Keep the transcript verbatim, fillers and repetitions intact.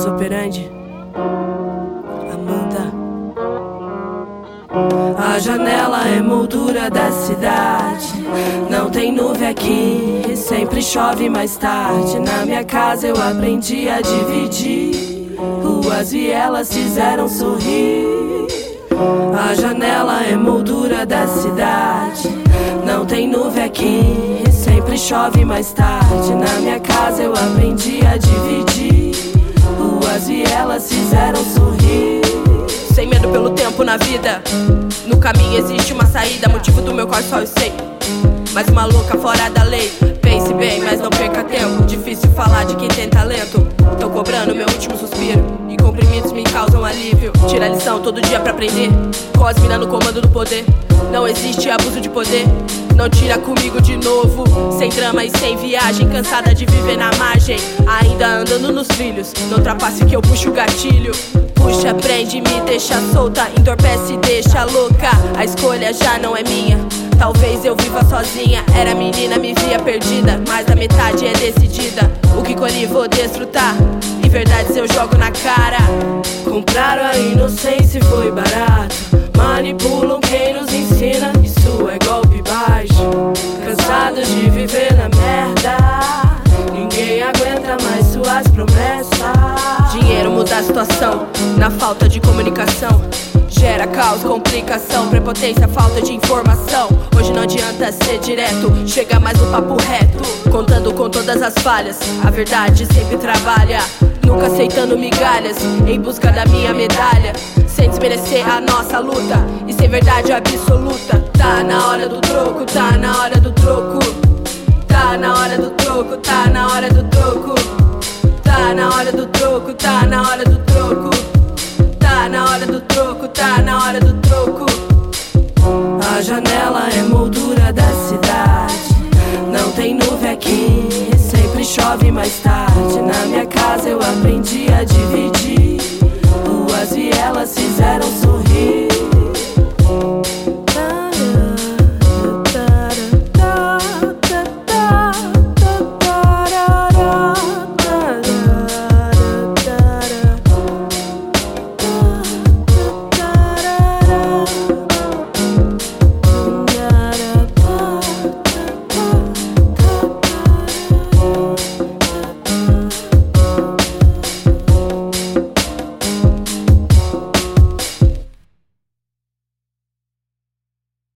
modus operandi. Amanda. A janela é moldura da cidade. Não tem nuvem aqui e sempre chove mais tarde. Na minha casa eu aprendi a dividir. Ruas e elas fizeram sorrir. A janela é moldura da cidade. Não tem nuvem aqui e sempre chove mais tarde. Na minha casa eu aprendi a dividir. Ruas e elas fizeram sorrir. Sem medo pelo tempo na vida. No caminho existe uma saída. Motivo do meu corpo só eu sei. Mas uma louca fora da lei. Pense bem, mas não perca tempo. Difícil falar de quem tem talento. Tô cobrando meu último suspiro. E comprimidos me causam alívio. Tira a lição todo dia pra aprender. Cosmina no comando do poder. Não existe abuso de poder. Não tira comigo de novo. Sem drama e sem viagem. Cansada de viver na margem. Ainda andando nos trilhos. Não ultrapasse que eu puxo o gatilho. Puxa, prende, me deixa solta. Entorpece e deixa louca. A escolha já não é minha. Talvez eu viva sozinha. Era menina, me via perdida. Mas a metade é decidida. O que colhi vou desfrutar. E verdades eu jogo na cara. Compraram a inocência e foi barato. Manipulam quem nos ensina. Isso é golpe baixo. Cansados de viver na merda. Ninguém aguenta mais suas promessas. Dinheiro muda a situação. Na falta de comunicação gera caos, complicação, prepotência, falta de informação. Hoje não adianta ser direto, chega mais no papo reto. Contando com todas as falhas, a verdade sempre trabalha. Nunca aceitando migalhas, em busca da minha medalha. Sem desmerecer a nossa luta, e sem verdade absoluta. Tá na hora do troco, tá na hora do troco. Tá na hora do troco, tá na hora do troco. Tá na hora do troco, tá na hora do troco. Tá na hora do troco, tá na hora do troco. A janela é moldura da cidade. Não tem nuvem aqui, sempre chove mais tarde. Na minha casa eu aprendi a dividir. Ruas e elas fizeram